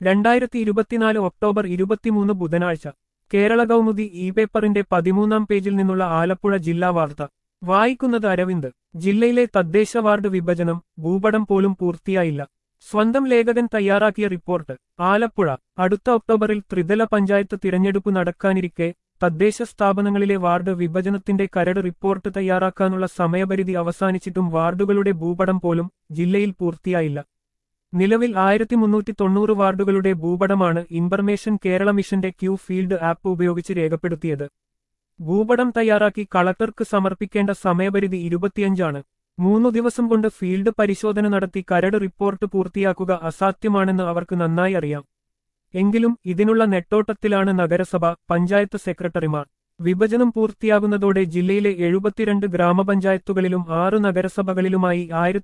2024 October 23 ബുധനാഴ്ച Kerala Kaumudi E പേപ്പറിന്റെ 13-ാം പേജിൽ നിന്നുള്ള ആലപ്പുഴ ജില്ലാ വാർത്ത വായിക്കുന്നത് അരവിന്ദ്. ജില്ലയിലെ തദ്ദേശ വാർഡ് വിഭജനം ഭൂപടം പോലും പൂർത്തിയായില്ല. സ്വന്തം ലേഖകൻ തയ്യാറാക്കിയ റിപ്പോർട്ട്. ആലപ്പുഴ. അടുത്ത ഒക്ടോബറിൽ ത്രിതല പഞ്ചായത്ത് തിരഞ്ഞെടുപ്പ് നടക്കാനിരിക്കെ തദ്ദേശ സ്ഥാപനങ്ങളിലെ വാർഡ് വിഭജനത്തിന്റെ കരട് റിപ്പോർട്ട് തയ്യാറാക്കാനുള്ള സമയപരിധി അവസാനിച്ചിട്ടും വാർഡുകളുടെ ഭൂപടം പോലും ജില്ലയിൽ പൂർത്തിയായില്ല. നിലവിൽ 1390 വാർഡുകളുടെ ഭൂപടമാണ് ഇൻഫർമേഷൻ കേരള മിഷന്റെ ക്യൂ ഫീൽഡ് ആപ്പ് ഉപയോഗിച്ച് രേഖപ്പെടുത്തിയത്. ഭൂപടം തയ്യാറാക്കി കളക്ടർക്ക് സമർപ്പിക്കേണ്ട സമയപരിധി 25 ആണ്. 3 ദിവസം കൊണ്ട് ഫീൽഡ് പരിശോധന നടത്തി കരട് റിപ്പോർട്ട് പൂർത്തിയാക്കുക അസാധ്യമാണെന്ന് അവർക്ക് നന്നായി അറിയാം. എങ്കിലും ഇതിനുള്ള നെട്ടോട്ടത്തിലാണ് നഗരസഭ, പഞ്ചായത്ത് സെക്രട്ടറിമാർ. വിഭജനം പൂർത്തിയാകുന്നതോടെ ജില്ലയിലെ 72 ഗ്രാമപഞ്ചായത്തുകളിലും 6 നഗരസഭകളിലുമായി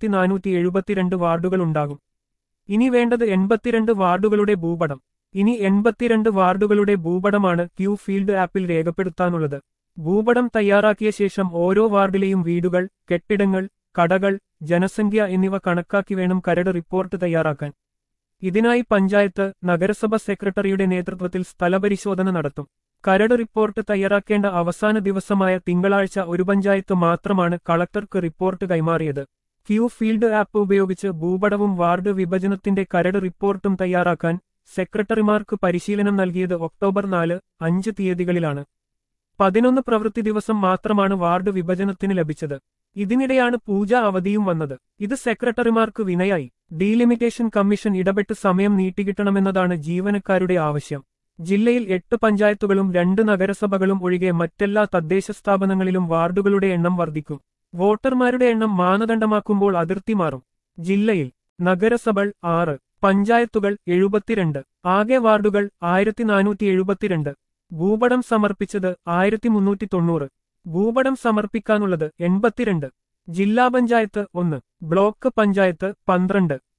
1472 വാർഡുകളുണ്ടാകും. ഇനി വേണ്ടത് 82 വാർഡുകളുടെ ഭൂപടം. ഇനി 82 വാർഡുകളുടെ ഭൂപടമാണ് ക്യൂ ഫീൽഡ് ആപ്പിൽ രേഖപ്പെടുത്താനുള്ളത്. ഭൂപടം തയ്യാറാക്കിയ ശേഷം ഓരോ വാർഡിലെയും വീടുകൾ, കെട്ടിടങ്ങൾ, കടകൾ, ജനസംഖ്യ എന്നിവ കണക്കാക്കി വേണം കരട് റിപ്പോർട്ട് തയ്യാറാക്കാൻ. ഇതിനായി പഞ്ചായത്ത്, നഗരസഭ സെക്രട്ടറിയുടെ നേതൃത്വത്തിൽ സ്ഥലപരിശോധന നടത്തും. കരട് റിപ്പോർട്ട് തയ്യാറാക്കേണ്ട അവസാന ദിവസമായ തിങ്കളാഴ്ച ഒരു പഞ്ചായത്ത് മാത്രമാണ് കളക്ടർക്ക് റിപ്പോർട്ട് കൈമാറിയത്. ക്യൂ ഫീൽഡ് ആപ്പ് ഉപയോഗിച്ച് ഭൂപടവും വാർഡ് വിഭജനത്തിന്റെ കരട് റിപ്പോർട്ടും തയ്യാറാക്കാൻ സെക്രട്ടറിമാർക്ക് പരിശീലനം നൽകിയത് ഒക്ടോബർ 4, 5 തീയതികളിലാണ്. 11 പ്രവൃത്തി ദിവസം മാത്രമാണ് വാർഡ് വിഭജനത്തിന് ലഭിച്ചത്. ഇതിനിടെയാണ് പൂജ അവധിയും വന്നത്. ഇത് സെക്രട്ടറിമാർക്ക് വിനയായി. ഡീലിമിറ്റേഷൻ കമ്മീഷൻ ഇടപെട്ട് സമയം നീട്ടിക്കിട്ടണമെന്നതാണ് ജീവനക്കാരുടെ ആവശ്യം. ജില്ലയിൽ 8 പഞ്ചായത്തുകളും 2 നഗരസഭകളും ഒഴികെ മറ്റെല്ലാ തദ്ദേശ സ്ഥാപനങ്ങളിലും വാർഡുകളുടെ എണ്ണം വർദ്ധിക്കും. വോട്ടർമാരുടെ എണ്ണം മാനദണ്ഡമാക്കുമ്പോൾ അതിർത്തി മാറും. ജില്ലയിൽ നഗരസഭകൾ 6, പഞ്ചായത്തുകൾ 72, ആകെ വാർഡുകൾ 1472. ഭൂപടം സമർപ്പിച്ചത് 1390. ഭൂപടം സമർപ്പിക്കാനുള്ളത് 82. ജില്ലാ പഞ്ചായത്ത് 1, ബ്ലോക്ക് പഞ്ചായത്ത് 12.